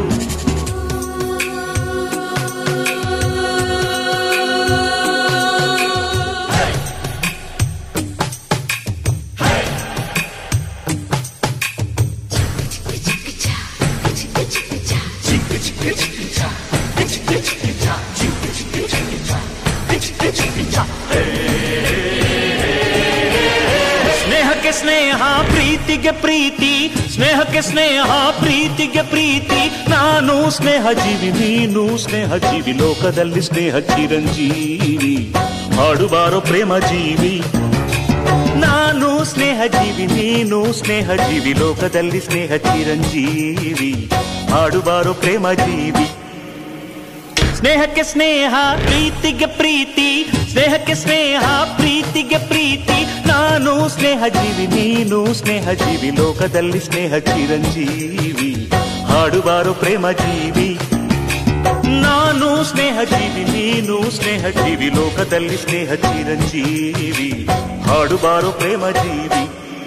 ಸ್ನೇಹಕ್ಕೆ ಸ್ನೇಹ, ಪ್ರೀತಿಗೆ ಪ್ರೀತಿ, ಸ್ನೇಹಕ್ಕೆ ಸ್ನೇಹ, ಪ್ರೀತಿಗೆ ಪ್ರೀತಿ. ನಾನು ಸ್ನೇಹ ಜೀವಿ, ನೀನು ಸ್ನೇಹ ಜೀವಿ, ಲೋಕದಲ್ಲಿ ಸ್ನೇಹ ಚಿರಂಜೀವಿ. ಹಾಡುಬಾರೋ ಪ್ರೇಮ ಜೀವಿ. ನಾನು ಸ್ನೇಹ ಜೀವಿ, ನೀನು ಸ್ನೇಹ ಜೀವಿ, ಲೋಕದಲ್ಲಿ ಸ್ನೇಹ ಚಿರಂಜೀವಿ. ಹಾಡುಬಾರೋ ಪ್ರೇಮ ಜೀವಿ. ಸ್ನೇಹಕ್ಕೆ ಸ್ನೇಹ, ಪ್ರೀತಿಗೆ ಪ್ರೀತಿ, ಸ್ನೇಹಕ್ಕೆ ಸ್ನೇಹ, ಪ್ರೀತಿಗೆ ಪ್ರೀತಿ. ನಾನು ಸ್ನೇಹ ಜೀವಿ, ನೀನು ಸ್ನೇಹ ಜೀವಿ, ಲೋಕದಲ್ಲಿ ಸ್ನೇಹ ಚಿರಂಜೀವಿ. ಹಾಡುಬಾರೋ ಪ್ರೇಮ ಜೀವಿ. ನಾನು ಸ್ನೇಹ ಜೀವಿ, ನೀನು ಸ್ನೇಹ ಜೀವಿ, ಲೋಕದಲ್ಲಿ ಸ್ನೇಹ ಚಿರಂಜೀವಿ. ಹಾಡುಬಾರೋ ಪ್ರೇಮ ಜೀವಿ.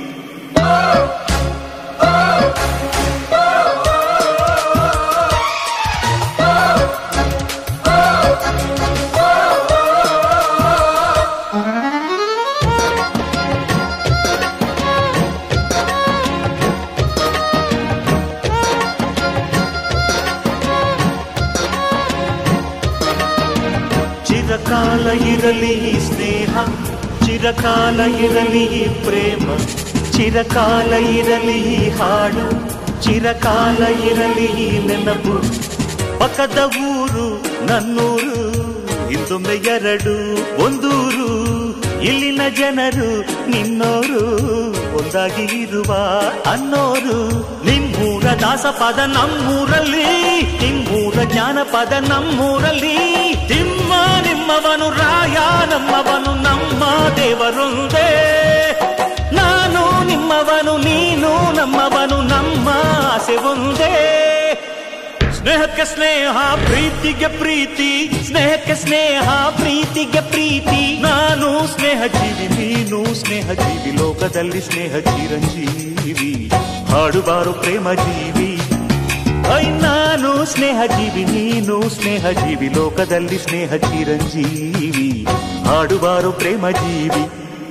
ಚಿರಕಾಲ ಇರಲಿ ಸ್ನೇಹ, ಚಿರಕಾಲ ಇರಲಿ ಪ್ರೇಮ, ಚಿರಕಾಲ ಇರಲಿ ಹಾಡು, ಚಿರಕಾಲ ಇರಲಿ ನೆನಪು. ಪಕ್ಕದ ಊರು ನನ್ನೂರು, ಹಿಂದೊಮ್ಮೆ ಎರಡು ಒಂದೂರು. ಇಲ್ಲಿನ ಜನರು ನಿನ್ನೋರು, ಒಂದಾಗಿ ಇರುವ ಅನ್ನೋರು. ನಿಮ್ಮೂರ ದಾಸಪದ ನಮ್ಮೂರಲ್ಲಿ, ನಿಮ್ಮೂರ ಜಾನಪದ ನಮ್ಮೂರಲ್ಲಿ. ತಿಮ್ಮ ನಿಮ್ಮವನು, ರಾಯ ನಮ್ಮವನು, ನಮ್ಮ ದೇವರೊಂದೇ. ನಾನು ನಿಮ್ಮವನು, ನೀನು ನಮ್ಮವನು, ನಮ್ಮ ಆಸೆ ಒಂದೇ. ಸ್ನೇಹಕ್ಕೆ ಸ್ನೇಹ, ಪ್ರೀತಿಗೆ ಪ್ರೀತಿ, ಸ್ನೇಹಕ್ಕೆ ಸ್ನೇಹ, ಪ್ರೀತಿಗೆ ಪ್ರೀತಿ. ನಾನು ಸ್ನೇಹ ಜೀವಿ, ನೀನು ಸ್ನೇಹ ಜೀವಿ, ಲೋಕದಲ್ಲಿ ಸ್ನೇಹ ಚಿರಂಜೀವಿ. ಹಾಡುಬಾರೋ ಪ್ರೇಮ ಜೀವಿ. ಐ ನಾನು ಸ್ನೇಹ ಜೀವಿ, ನೀನು ಸ್ನೇಹ ಜೀವಿ, ಲೋಕದಲ್ಲಿ ಸ್ನೇಹ ಚಿರಂಜೀವಿ. ಹಾಡುಬಾರೋ ಪ್ರೇಮ ಜೀವಿ.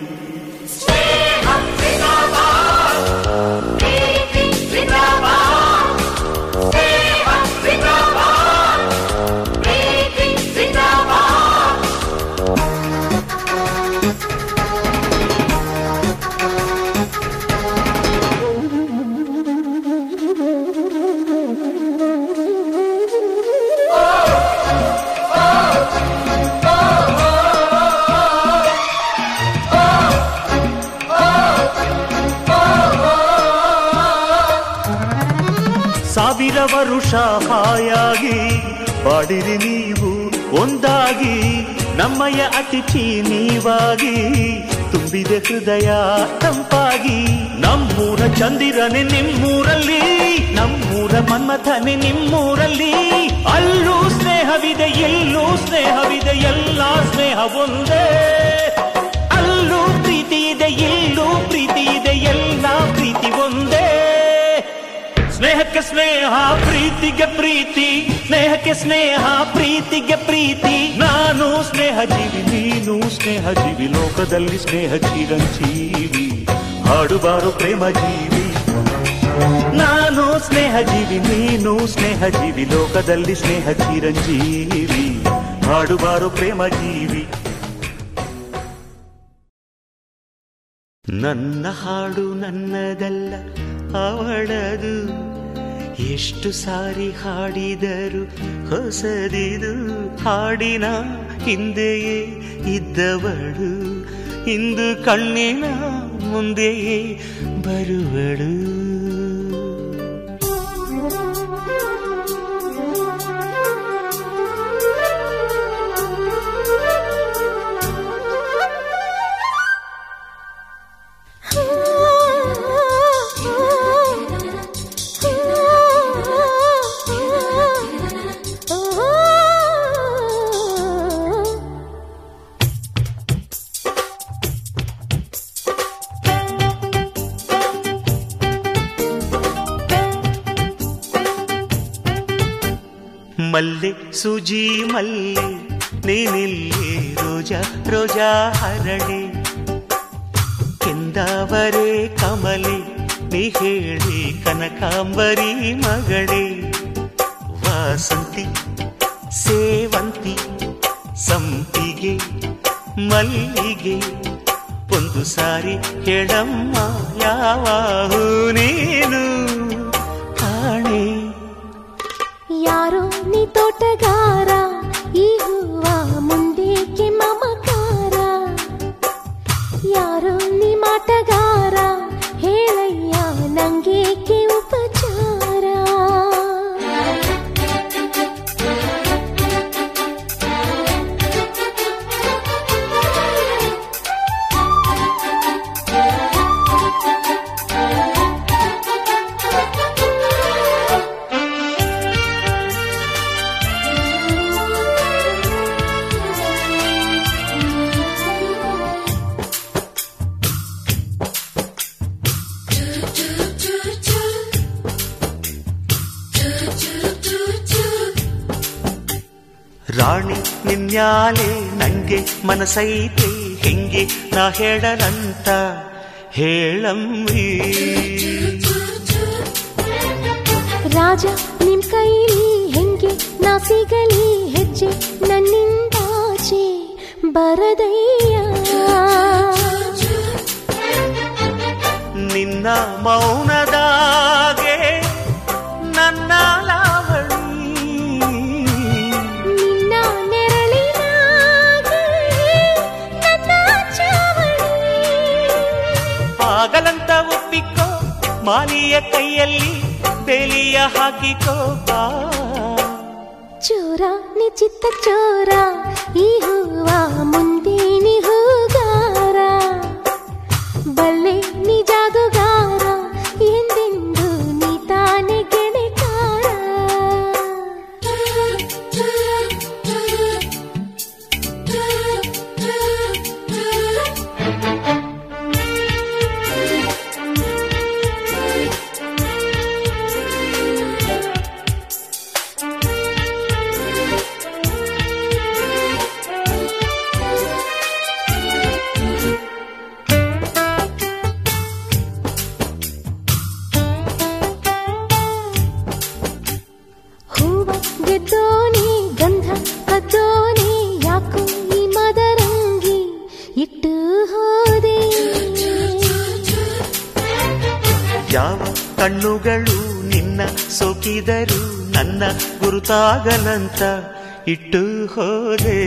ಸಾವಿರ ವರುಷ ಹಾಯಾಗಿ ಬಾಡಿರಿ ನೀವು ಒಂದಾಗಿ. ನಮ್ಮಯ ಅತಿಥಿ ನೀವಾಗಿ, ತುಂಬಿದೆ ಹೃದಯ ತಂಪಾಗಿ. ನಮ್ಮೂರ ಚಂದಿರನೆ ನಿಮ್ಮೂರಲ್ಲಿ, ನಮ್ಮೂರ ಮನ್ಮಥನೆ ನಿಮ್ಮೂರಲ್ಲಿ. ಅಲ್ಲೂ ಸ್ನೇಹವಿದೆ, ಎಲ್ಲೂ ಸ್ನೇಹವಿದೆ, ಎಲ್ಲ ಸ್ನೇಹ ಒಂದೇ. ಅಲ್ಲೂ ಪ್ರೀತಿ ಇದೆ, ಇಲ್ಲೂ ಪ್ರೀತಿ ಇದೆ, ಎಲ್ಲ ಪ್ರೀತಿ ಒಂದೇ. ಸ್ನೇಹಕ್ಕೆ ಸ್ನೇಹ, ಪ್ರೀತಿಗೆ ಪ್ರೀತಿ, ಸ್ನೇಹಕ್ಕೆ ಸ್ನೇಹ, ಪ್ರೀತಿಗೆ ಪ್ರೀತಿ. ನಾನು ಸ್ನೇಹ ಜೀವಿ, ನೀನು ಸ್ನೇಹ ಜೀವಿ, ಲೋಕದಲ್ಲಿ ಸ್ನೇಹ ಚಿರಂಜೀವಿ. ಹಾಡುಬಾರೋ ಪ್ರೇಮ ಜೀವಿ. ನಾನು ಸ್ನೇಹ ಜೀವಿ, ನೀನು ಸ್ನೇಹ ಜೀವಿ, ಲೋಕದಲ್ಲಿ ಸ್ನೇಹ ಚಿರಂಜೀವಿ. ಹಾಡುಬಾರೋ ಪ್ರೇಮ ಜೀವಿ. ನನ್ನ ಹಾಡು ನನ್ನದಲ್ಲ ಅವಳದು, ಎಷ್ಟು ಸಾರಿ ಹಾಡಿದರು ಹೊಸದಿದು ಹಾಡಿನ ಹಿಂದೆಯೇ ಇದ್ದವಳು ಇಂದು ಕಣ್ಣಿನ ಮುಂದೆಯೇ ಬರುವಳು. ಮಲ್ಲೆ ಸುಜಿ ಮಲ್ಲೆ ನೀನಿಲ್ಲಿ ರೋಜಾ ರೋಜಾ ಹರಳೆ ಕೆಂದಾವರೆ ಕಮಲೆ ನೀ ಹೇಳಿ ಕನಕಾಂಬರಿ ಮಗಳೇ ವಾಸಂತಿ ಸೇವಂತಿ ಸಂಪಿಗೆ ಮಲ್ಲಿಗೆ ಒಂದು ಸಾರಿ ಹೇಳಮ್ಮ ಯಾವ ನೀನು ಕಾಣೆ. ಯಾರೋ ನೀ ತೋಟಗಾರ ಈ ಹೂವ ಮುಂದೇಕೆ ಮಮಕಾರ, ಯಾರೋ ನೀ ಮಾಟಗಾರ ಹೇಳಯ್ಯ ನಂಗೇಕೆ ಉಪಚಾರ. ರಾಣಿ ನಿನ್ಯಾಲೆ ನಂಗೆ ಮನಸೈತೆ ಹೆಂಗೆ ನಾ ಹೇಳಲಂತ ಹೇಳಮ್ಮಿ. ರಾಜ ನಿಮ್ ಕೈಲಿ ಹೆಂಗೆ ನಾ ಸಿಗಲಿ ಹೆಜ್ಜೆ ನನ್ನಿಂದಾಚೆ ಬರದಯ್ಯ. ನಿನ್ನ ಮೌನದಾಗೆ ನನ್ನ ಲಾವಣಿ, ನಿನ್ನ ನೆರಳಿನಾಗೆ ನನ್ನ ಚಾವಣಿ. ಆಗಲಂತ ಒಪ್ಪಿಕೋ ಮಾಲಿಯ ಕೈಯಲ್ಲಿ ಬೇಲಿಯ ಹಾಕಿಕೋ ಬಾ. ಚೋರ ನಿಚಿತ್ತ ಚೋರ ಈ ಹೂವ ಮುಂದೆ ನಿ ಹೂಗಾರ, ಬಲ್ಲೆ ನಿ ಜಾದುಗಾರ ಎಂದೆಂದು ನೀ ತಾನೆ ಗೆಳೆಕಾರ. ಹೂವ ಗೆದ್ದೋನಿ ಗಂಧ ಕದ್ದೋನಿ ಯಾಕೋ ಈ ಮದರಂಗಿ ಇಟ್ಟು ಹೋದೆ. ಯಾವ ಕಣ್ಣುಗಳು ನಿನ್ನ ಸೋಕಿದರು ನನ್ನ ಗುರುತಾಗಲಂತ ಇಟ್ಟು ಹೋದೆ.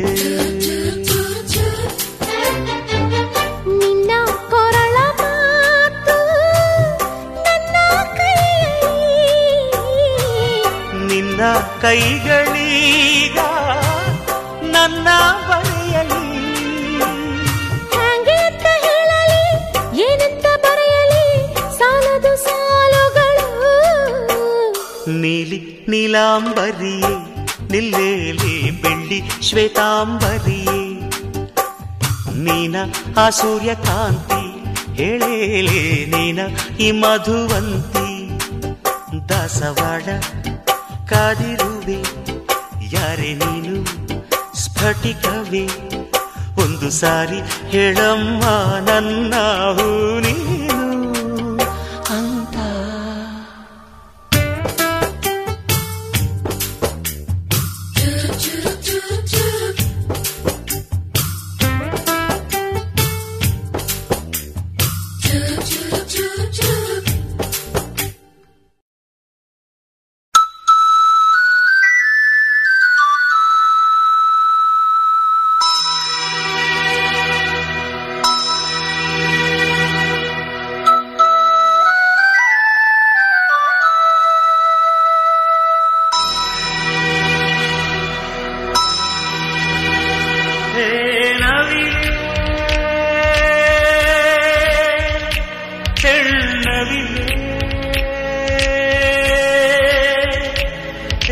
ನಿನ್ನ ಕೊರಳ ಮಾತು ನನ್ನ ಕೈಯಲ್ಲಿ, ನಿನ್ನ ಕೈಗಳೀಗ ನನ್ನ ಬರೆಯಲಿ. ಹ್ಯಾಂಗೆ ಅಂತ ಹೇಳಲಿ ಏನಂತ ಬರೆಯಲಿ ಸಾಲದು ಸಾಲುಗಳು. ನೀಲಿ ನೀಲಾಂಬರಿಯೇ ನಿಲ್ಲೇಲಿ ಬೆಳ್ಳಿ ಶ್ವೇತಾಂಬರಿಯೇ ನೀನ ಆ ಸೂರ್ಯಕಾಂತಿ ಹೇಳೇಲೆ ನೀನ ಈ ಮಧುವಂತಿ. ದಾಸವಾಡ ಕಾದಿರುವೆ ಯಾರೇ ನೀನು ಸ್ಫಟಿಕವೇ ಒಂದು ಸಾರಿ ಹೇಳಮ್ಮ ನನ್ನ ಹೂ ನೀನು ಅಂತ.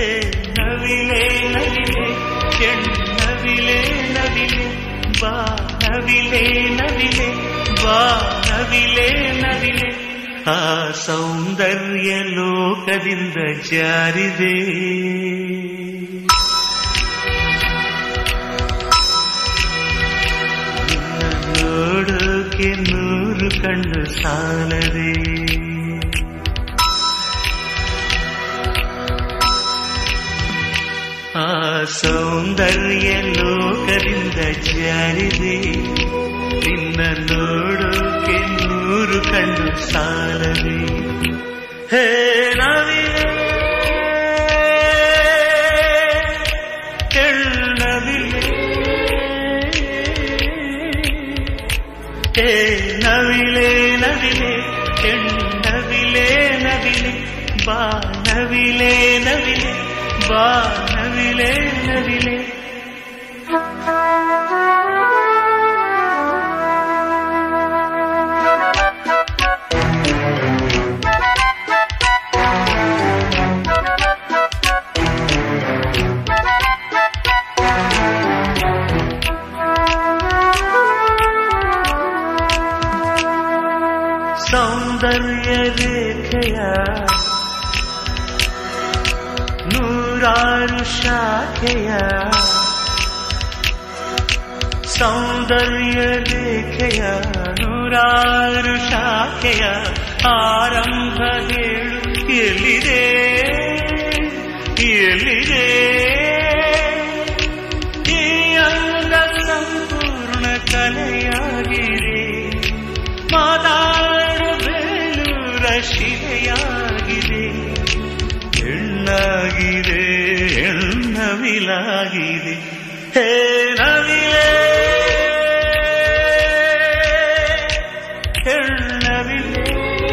ನವಿಲೆ ನವಿಲೆ ಹೆಣ್ಣವಿಲೆ ನವಿಲೆ ಬಾ ನವಿಲೆ ನವಿಲೆ ಬಾ ನವಿಲೆ ನವಿಲೆ ಆ ಸೌಂದರ್ಯ ಲೋಕದಿಂದ ಜಾರಿದೆ ನಿನ್ನ ನೋಡೋಕೆ ನೂರು ಕಣ್ಣು ಸಾಲದೆ ಆ ಸೌಂದರ್ಯ ಲೋಕದಿಂದ ಜಾರಿದೆ ನಿನ್ನ ನೋಡೋಕೆ ನೂರು ಕಣ್ಣು ಸಾಲದೆ ಹೇ ನವಿಲೆ ಹೆಣ್ಣವಿಲೆ ಹೇ ನವಿಲೆ ನವಿಲೆ ಹೆಣ್ಣವಿಲೆ ನವಿಲೆ ಬಾ ನವಿಲೆ ನವಿಲೆ ಬಾ ನವಿಲೆ ನವಿಲೆ ಸೌಂದರ್ಯ ರೇಖೆಯ ನೂರಾರು ಶಾಖೆಯ ಸೌಂದರ್ಯ ರೇಖೆಯ ನೂರಾರು ಶಾಖೆಯ ಆರಂಭ ಹೇಳು ಎಲ್ಲಿದೆ ಎಲ್ಲಿದೆ ಈ ಅಂಗ ಸಂಪೂರ್ಣ ಕಲೆಯಾಗಿದೆ ಮಾತಾಡಬೇಲೂರ ಶಿಲೆಯಾಗಿದೆ ಹೆಣ್ಣಾಗಿದೆ ಹೆಣ್ಣವಿಲಾಗಿದೆ ಹೇ ನವಿಲೆ ಹೆಣ್ಣವಿಲೆ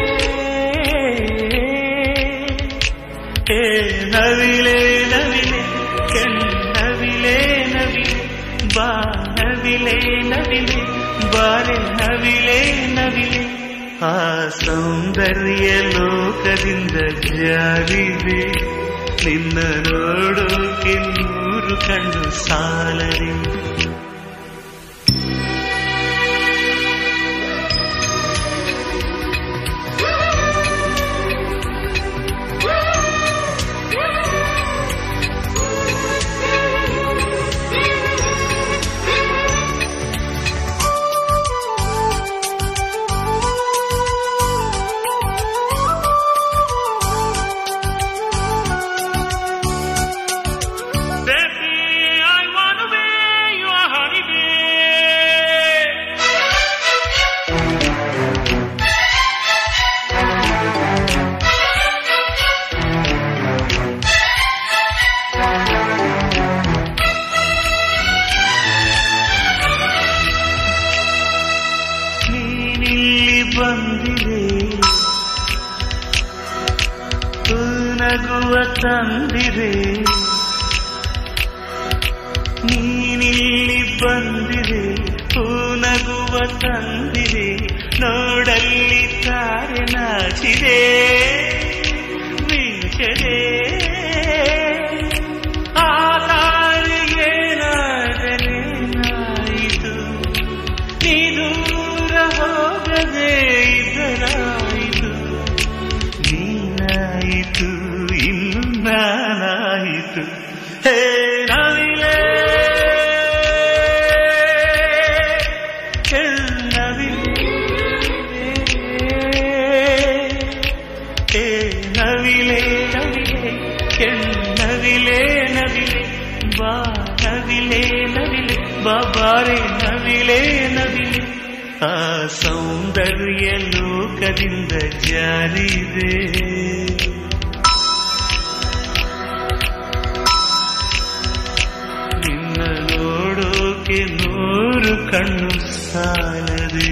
ಹೇ ನವಿಲೆ ನವಿಲೆ ಹೆಣ್ಣವಿಲೆ ನವಿಲೆ ಬಾ ನವಿಲೆ ನವಿಲೆ ಬಾರೆ ನವಿಲೆ ನವಿಲೆ ಆ ಸೌಂದರ್ಯ ಲೋಕದಿಂದ ಜಾರಿದೆ ನಿನ್ನ ನೋಡೋಕೆ ನೂರು ಕಣ್ಣು ಸಾಲದೆ ತಂದಿರೆ ನೀನಿಲ್ಲಿ ಬಂದಿರೆ ನಗುವ ತಂದಿರೆ ನೋಡಲ್ಲಿ ತಾರೆ ನಾಚಿದೆ ಮಿಂಚದೆ ಆ ತಾರಿಗೆ ನಾಯಿತು ನೀ ದೂರ ಹೋಗದೆ ಇದರಾಯಿತು ನೀನಾಯಿತು ಇನ್ನು ನಾನಾಯಿತು ಹೇ ನವಿಲೆ ಹೆಣ್ಣವಿಲೆ ಹೇ ನವಿಲೆ ನವಿಲೆ ಹೆಣ್ಣವಿಲೆ ನವಿಲೆ ಬಾ ನವಿಲೆ ನವಿಲೆ ಬಾಬಾರೆ ನವಿಲೆ ನವಿಲೆ ಆ ಸೌಂದರ್ಯ ಲೋಕದಿಂದ ಜಾರಿದೆ ನಿನ್ನ ನೋಡೋಕೆ ನೂರು ಕಣ್ಣು ಸಾಲದೆ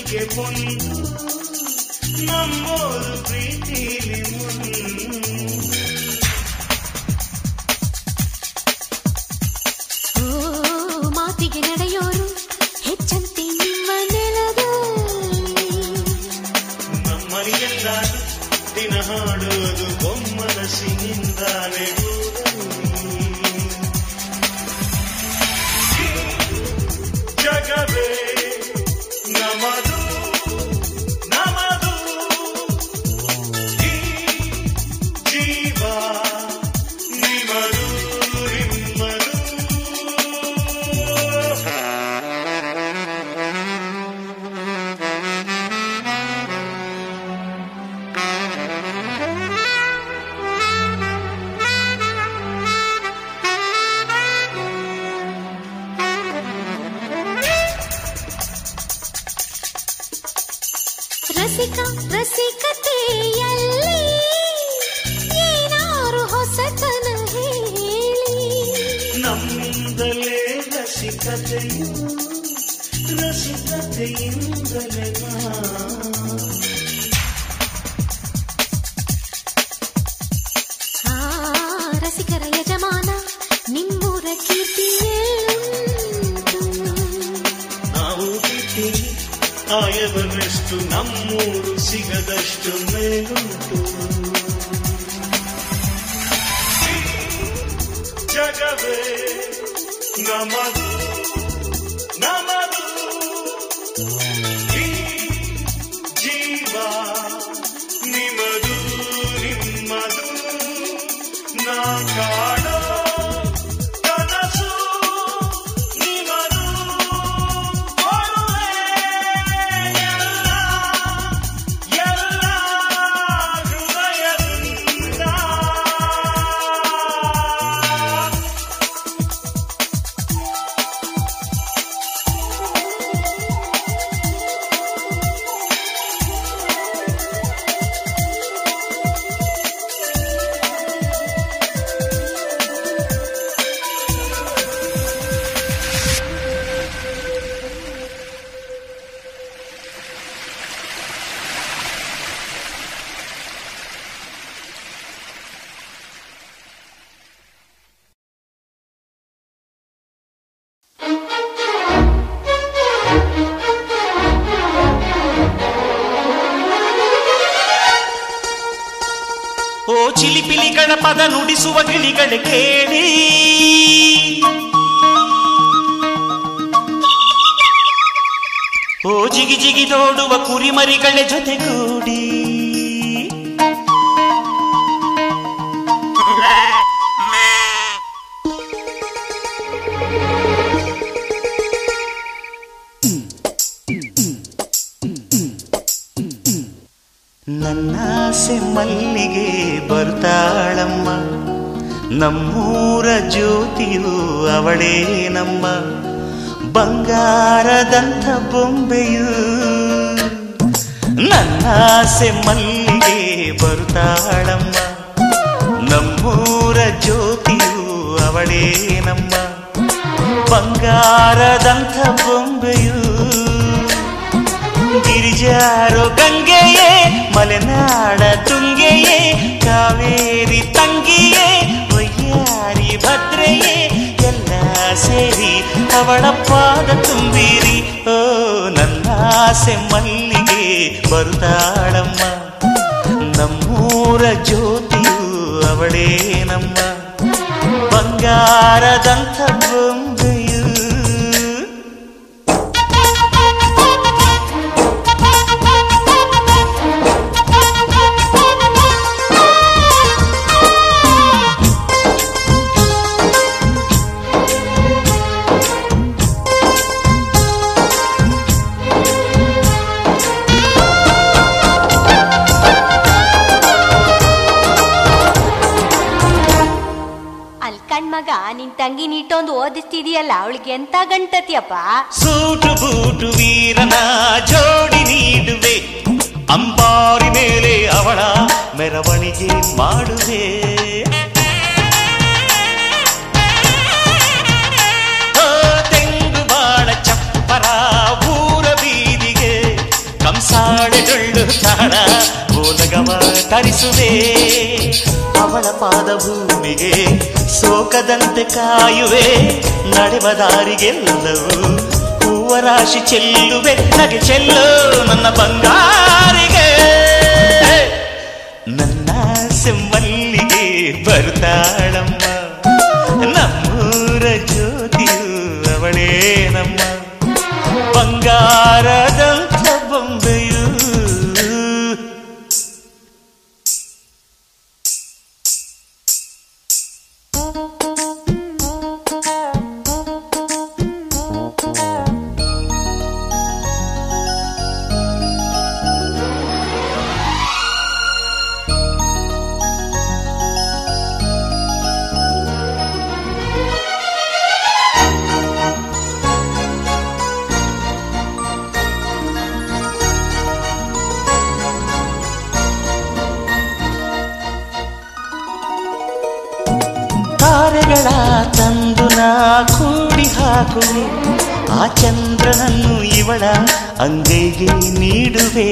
ಮಲ್ಲಿಗೆ ಒಂದು ನಮ್ಮೋರು ಪ್ರೀತಿಲಿ ಓ ಮಾತಿಗೆ ನಡೆಯೋರು ಹೆಚ್ಚಂತೆ ನಿಮ್ಮ ನೆಲದಲ್ಲಿ ನಮ್ಮನೆಯೆಲ್ಲ ದಿನ ಹಾಡೋದು ಬೊಮ್ಮನಸಿನಿಂದಾನೆ ಜಗವೇ ನಮದು ನಮದು ಈ ಜೀವ ನಿಮದು ನಿಮ್ಮದು ರಸಿಕ ರಸಿಕತೆಯಲ್ಲಿ ಏನಾರು ಹೊಸತನ ಹೇಳಿ ನಮ್ಮಿಂದಲೇ ರಸಿಕತೆಯು ರಸಿಕತೆಯಿಂದಲೇ ಆ ರಸಿಕರ ಯಜಮಾನ ನಿಮ್ಮೂರ ಕೀರ್ತಿಯೇಳುಂಟು ನಾವು ಬಿಟ್ಟಿ ಆಯವರೆಷ್ಟು ನಮ್ಮೂರು ಸಿಗದಷ್ಟು ಮೇಲುಂಟು ಜಗವೇ ನಮದು ನಮದು ಈ ಜೀವ ನಿಮದು ನಿಮ್ಮದು ನಾ ಕಾಣೋ ಕನಸು ನಿಮದು ಕೊಡುವೆ ಎಲ್ಲ ಎಲ್ಲ ಹೃದಯದಿಂದ ಓ ಚಿಲಿಪಿಲಿಗಳ ಪದ ನುಡಿಸುವ ಗಿಳಿಗಳ ಕೇಳಿ ಓ ಜಿಗಿ ಜಿಗಿ ನೋಡುವ ಕುರಿಮರಿಗಳ ಜೊತೆಗೂಡಿ ನನ್ನಾಸೆ ಮಲ್ಲಿಗೆ ಬರ್ತಾಳಮ್ಮ ನಮ್ಮೂರ ಜ್ಯೋತಿಯು ಅವಳೇ ನಮ್ಮ ಬಂಗಾರದಂಥ ಬೊಂಬೆಯು ನನ್ನಾಸೆ ಮಲ್ಲಿಗೆ ಬರ್ತಾಳಮ್ಮ ನಮ್ಮೂರ ಜ್ಯೋತಿಯು ಅವಳೇ ನಮ್ಮ ಬಂಗಾರದಂಥ ಬೊಂಬೆಯು ಗಿರಿಜಾರೋ ಗಂಗೆಯೇ ಮಲೆನಾಡ ತುಂಗೆಯೇ ಕಾವೇರಿ ತಂಗಿಯೇ ವಯ್ಯಾರಿ ಭದ್ರೆಯೇ ಎಲ್ಲ ಸೇರಿ ಅವಳ ಪಾದ ತುಂಬಿರಿ ಓ ನನ್ನಾಸೆ ಮಲ್ಲಿಗೆ ಬರುತ್ತಾಳಮ್ಮ ನಮ್ಮೂರ ಜ್ಯೋತಿಯು ಅವಳೇ ನಮ್ಮ ಬಂಗಾರದಂಥ ಬೊಂಬೆಯು ಮಗ ನಿನ್ ತಂಗಿ ನೀಟೊಂದು ಓದಿಸ್ತಿದೀಯಲ್ಲ ಅವಳಿಗೆ ಎಂತ ಗಂಟತಿಯಪ್ಪ ಸೂಟು ಬೂಟು ವೀರನ ಜೋಡಿ ನೀಡುವೆ ಅಂಬಾರಿ ಮೇಲೆ ಅವಳ ಮೆರವಣಿಗೆ ಮಾಡುವೆ ತೆಂಗು ಬಾಳ ಚಪ್ಪರ ಊರ ಬೀದಿಗೆ ತರಿಸುವೆ ಅವಳ ಪಾದ ಭೂಮಿಗೆ ಸೋಕದಂತೆ ಕಾಯುವೆ ನಡೆವ ದಾರಿಗೆಲ್ಲವೂ ಹೂವ ರಾಶಿ ಚೆಲ್ಲುವೆ ನಗೆ ಚೆಲ್ಲು ನನ್ನ ಬಂಗಾರಿಗೆ ನನ್ನ ಸೆಮ್ಮಲ್ಲಿಗೆ ಬರ್ತಾಳಮ್ಮ ನಮ್ಮೂರ ಜ್ಯೋತಿಯು ಅವಳೇ ನಮ್ಮ ಬಂಗಾರದಂಥ ಬೊಂಬೆಯು ತಾರೆಗಳ ತಂದು ನಾ ಕೂಡಿ ಹಾಕುವೆ ಆ ಚಂದ್ರನನ್ನು ಇವಳ ಅಂಗೈಗೆ ನೀಡುವೆ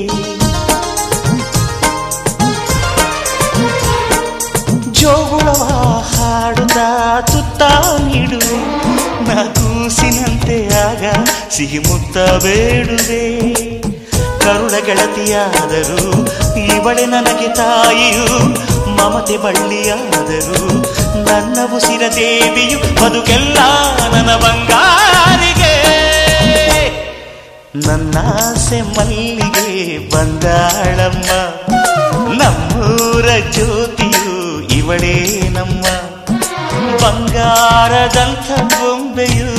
ಜೋಗುಳವ ಹಾಡುತ್ತಾ ತುತ್ತ ನೀಡುವೆ ನಾ ಕೂಸಿನಂತೆ ಆಗ ಸಿಹಿ ಮುತ್ತ ಬೇಡುವೆ ಕರುಳ ಗೆಳತಿಯಾದರೂ ಇವಳೆ ನನಗೆ ತಾಯಿಯು ಮಮತೆ ಬಳ್ಳಿಯಾದರೂ ನನ್ನ ಉಸಿರ ದೇವಿಯು ಬದುಕೆಲ್ಲ ನನ್ನ ಬಂಗಾರಿಗೆ ನನ್ನಾಸೆ ಮಲ್ಲಿಗೆ ಬಂದಾಳಮ್ಮ ನಮ್ಮೂರ ಜ್ಯೋತಿಯು ಇವಳೇ ನಮ್ಮ ಬಂಗಾರದಂಥ ಬೊಂಬೆಯು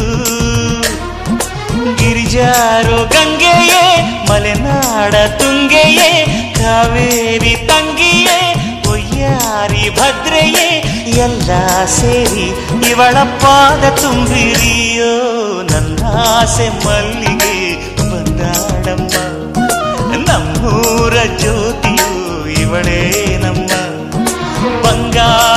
ಗಿರಿಜಾರೋ ಗಂಗೆಯೇ ಮಲೆನಾಡ ತುಂಗೆಯೇ ಕಾವೇರಿ ತಂಗಿಯೇ ಒಯ್ಯಾರಿ ಭದ್ರೆಯೇ ಎಲ್ಲ ಸೇರಿ ಇವಳ ಪಾದ ತುಂಬಿರಿಯೋ ನನ್ನಾಸೆ ಮಲ್ಲಿಗೆ ಬಂದಾಳಮ್ಮ ನಮ್ಮೂರ ಜ್ಯೋತಿಯು ಇವಳೇ ನಮ್ಮ ಬಂಗಾರ